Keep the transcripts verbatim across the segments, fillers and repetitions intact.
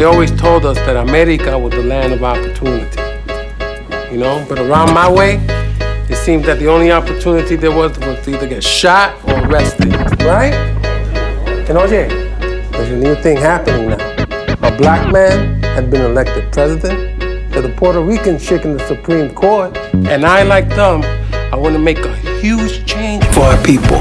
they always told us that America was the land of opportunity. You know, but around my way, it seemed that the only opportunity there was was to either get shot or arrested, right? And oye, there's a new thing happening now. A black man had been elected president, there's a Puerto Rican chick in the Supreme Court, and I, like them, I want to make a huge change for our people.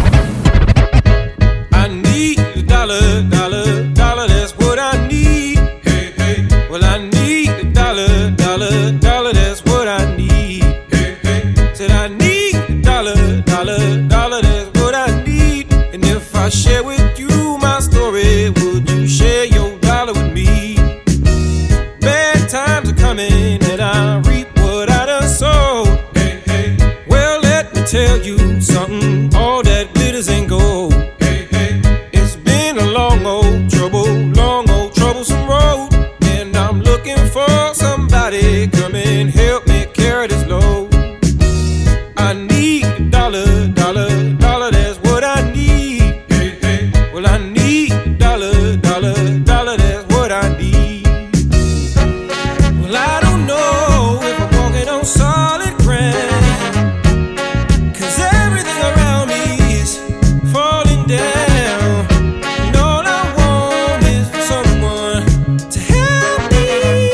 I need a dollar, dollar, dollar, that's what I need. Hey, hey. Well, I need a dollar, dollar, dollar, that's what I need. Hey, hey. Said I need a dollar, dollar, dollar, that's what I need. And if I share with you my story, would you share your dollar with me? Bad times are coming and I reap what I done sowed. Hey, hey. Well, let me tell you something, all that glitters ain't gold. Hey, hey. It's been a long old trouble, long old troublesome road, and I'm looking for somebody come and help me carry this load. I need a dollar, dollar, dollar, that's what I need. Hey, hey. Well, I need a dollar, dollar, dollar, that's what I need. Well, I don't know if I'm walking on solid ground, 'cause everything around me is falling down. And all I want is for someone to help me.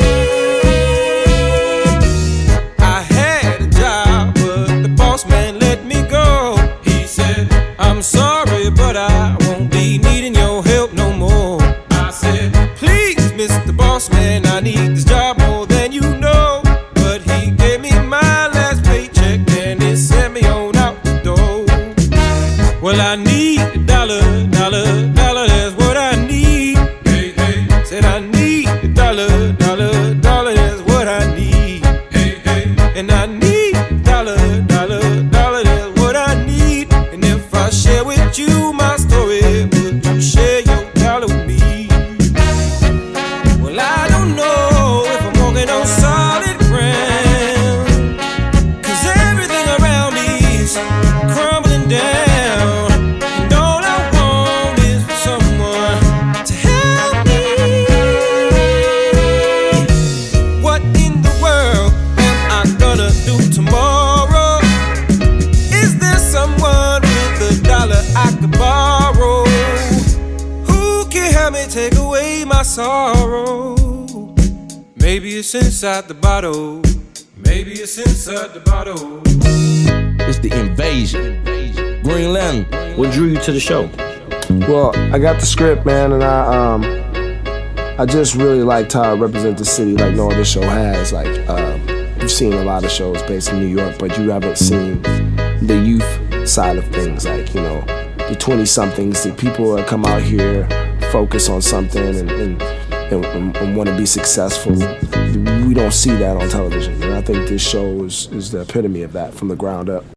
I had a job, but the boss man let me go. He said, I'm sorry, but I won't be needing your help no more. I said, please, Mister Boss Man, I need this job more than you know. But he gave me my last paycheck and he sent me on out the door. Well, I need a dollar, dollar, dollar, that's what I need. Hey, hey. Said I need a dollar, dollar, dollar, that's what I need. Hey, hey. And I need a dollar, dollar, dollar, that's what I need. And if I share with you my story, would you share your dollar with me? Well, I don't know if I'm walking on solid ground, 'cause everything around me is crumbling down. And all I want is for someone to help me. What in the world am I gonna do tomorrow? Is there someone with a dollar I could borrow? Who can help me take away my sorrow? Maybe it's inside the bottle. Maybe it's inside the bottle. It's the invasion. Green Lantern, what drew you to the show? Well, I got the script, man, and I um, I just really liked how I represent the city like no other show has. Like, um, you've seen a lot of shows based in New York, but you haven't seen the youth side of things. Like, you know, the twenty-somethings, the people that come out here, focus on something and and, and, and want to be successful. We don't see that on television, and I think this show is, is the epitome of that from the ground up.